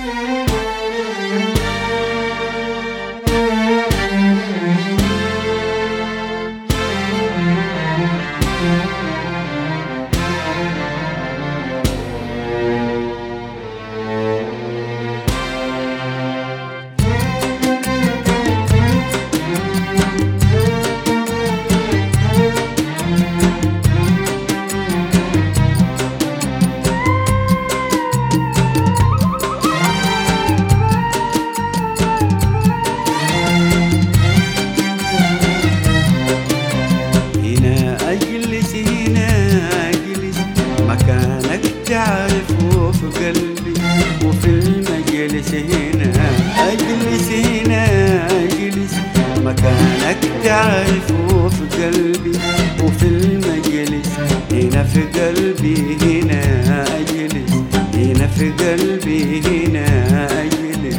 تعرفه في قلبي وفي المجلس هنا أجلس، هنا أجلس مكانك تعرفه في قلبي وفي المجلس هنا في قلبي، هنا أجلس، هنا في قلبي هنا أجلس.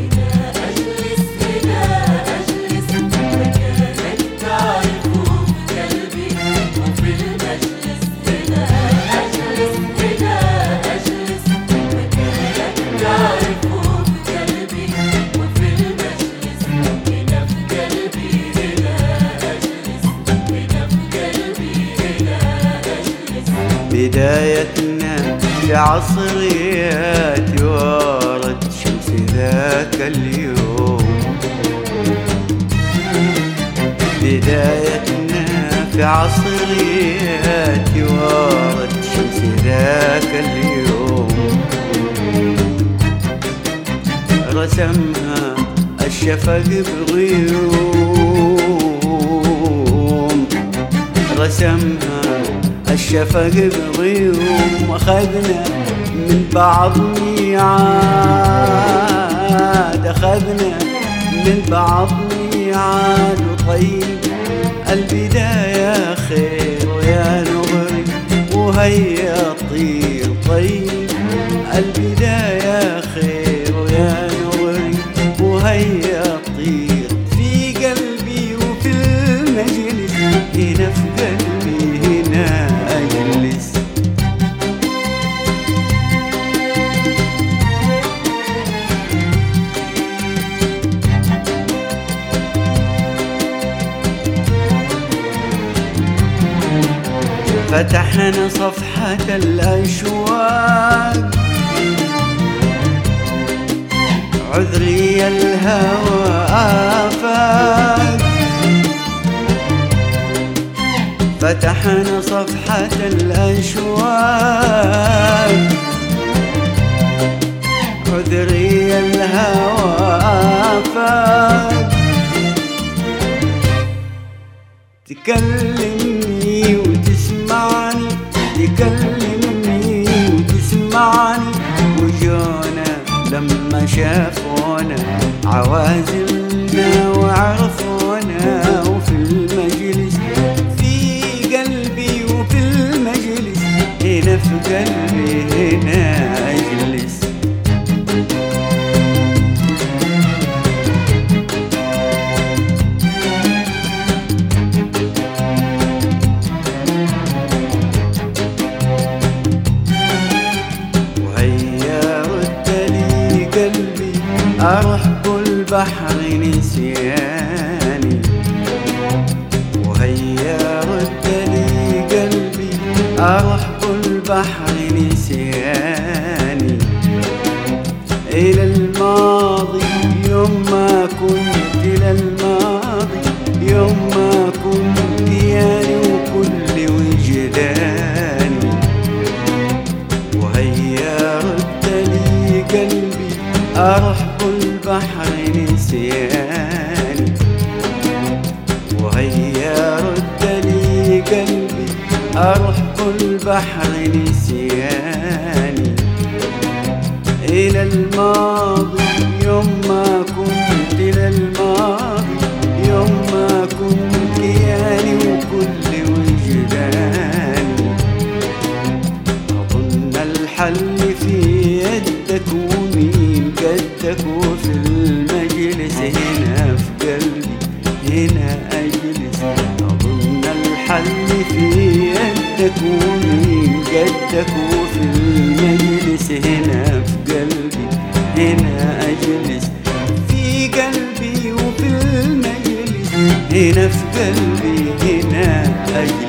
بدايتنا في عصريات ورد شمس ذاك اليوم، بدايتنا في عصريات ورد شمس ذاك اليوم، رسمها الشفق بغيوم، رسمها الشفق بغيوم، أخذنا من بعض ميعاد، أخذنا من بعض ميعاد، وطيب البداية خير ويا نغري وهيا طير، طيب البداية خير ويا نغري وهيا طير، في قلبي وفي المجلس هنا في قلبي هنا أجلس. فتحنا صفحة الأشواق، عذري الهوى آفاق، فتحنا صفحة الأشواق، عذري الهوى آفاق، تكلمني وتسمعني، تكلمني وتسمعني، وجونا لما شافونا عوازلنا وعرفونا، وفي المجلس في قلبي وفي المجلس هنا في قلبي هنا أجلس. أرحب البحر نسياني، وهيا رد لي قلبي، أرحب البحر نسياني، إلى الماضي يوم ما كنت، إلى الماضي يوم ما كنت ياني وكل وجداني، وهيا رد لي قلبي، أرحب البحر نسياني، وهيا رد لي قلبي، أرحب البحر نسياني، إلى الماضي يوم ما كنت، إلى الماضي يوم ما كنت ياني وكل وجداني، أظن الحل في يدك ومين قدك، وفي المجلس هنا في قلبي هنا أجلس، أظن الحل في يدك ومين قدك، وفي المجلس هنا في قلبي هنا أجلس في قلبي وفي المجلس، هنا في قلبي هنا أجلس.